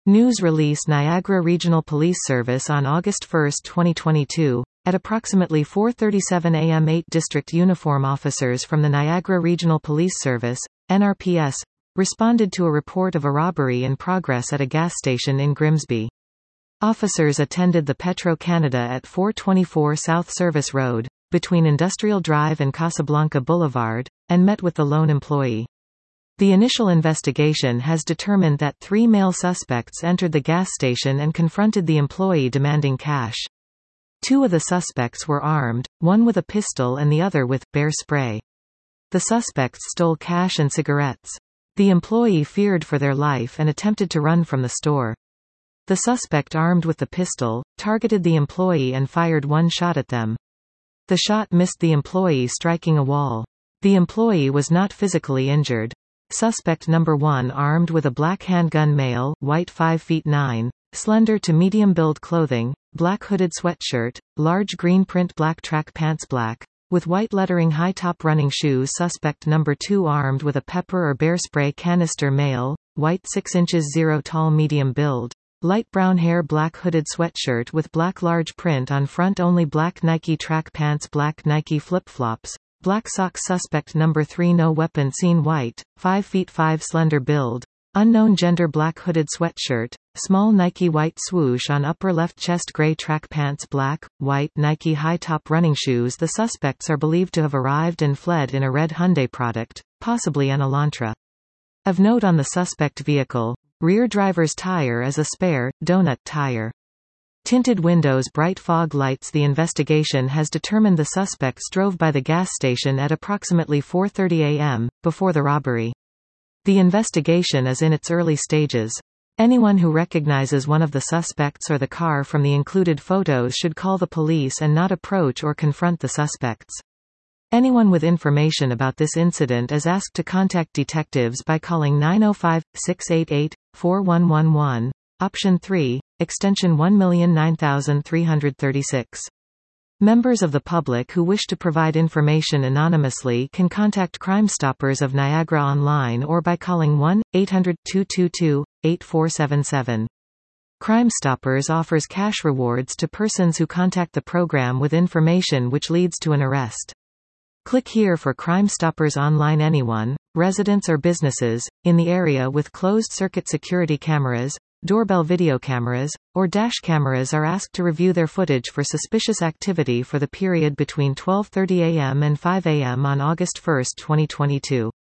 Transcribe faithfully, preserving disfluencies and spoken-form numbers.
News release Niagara Regional Police Service on August first twenty twenty-two. At approximately four thirty-seven a m eight District Uniform Officers from the Niagara Regional Police Service, N R P S, responded to a report of a robbery in progress at a gas station in Grimsby. Officers attended the Petro-Canada at four twenty-four South Service Road, between Industrial Drive and Casablanca Boulevard, and met with the lone employee. The initial investigation has determined that three male suspects entered the gas station and confronted the employee demanding cash. Two of the suspects were armed, one with a pistol and the other with bear spray. The suspects stole cash and cigarettes. The employee feared for their life and attempted to run from the store. The suspect, armed with the pistol, targeted the employee and fired one shot at them. The shot missed the employee, striking a wall. The employee was not physically injured. Suspect number one, armed with a black handgun, male, white, five feet nine, slender to medium build, clothing, black hooded sweatshirt, large green print black track pants, black, with white lettering, high top running shoes. Suspect number two, armed with a pepper or bear spray canister, male, white, six inches zero tall, medium build, light brown hair, black hooded sweatshirt with black large print on front only, black Nike track pants, black Nike flip-flops, black socks. Suspect number three, no weapon seen, white, five feet five, slender build, unknown gender, black hooded sweatshirt, small Nike white swoosh on upper left chest, gray track pants, black, white Nike high top running shoes. The suspects are believed to have arrived and fled in a red Hyundai product, possibly an Elantra. Of note on the suspect vehicle, rear driver's tire is a spare, donut tire. Tinted windows, bright fog lights. The investigation has determined the suspects drove by the gas station at approximately four thirty a m, before the robbery. The investigation is in its early stages. Anyone who recognizes one of the suspects or the car from the included photos should call the police and not approach or confront the suspects. Anyone with information about this incident is asked to contact detectives by calling nine oh five, six eight eight, four one one one, option three, extension one nine three three six. Members of the public who wish to provide information anonymously can contact Crime Stoppers of Niagara online or by calling one eight hundred, two two two, eight four seven seven. Crime Stoppers offers cash rewards to persons who contact the program with information which leads to an arrest. Click here for Crime Stoppers online. Anyone, residents or businesses, in the area with closed-circuit security cameras, doorbell video cameras, or dash cameras are asked to review their footage for suspicious activity for the period between twelve thirty a m and five a m on August first twenty twenty-two.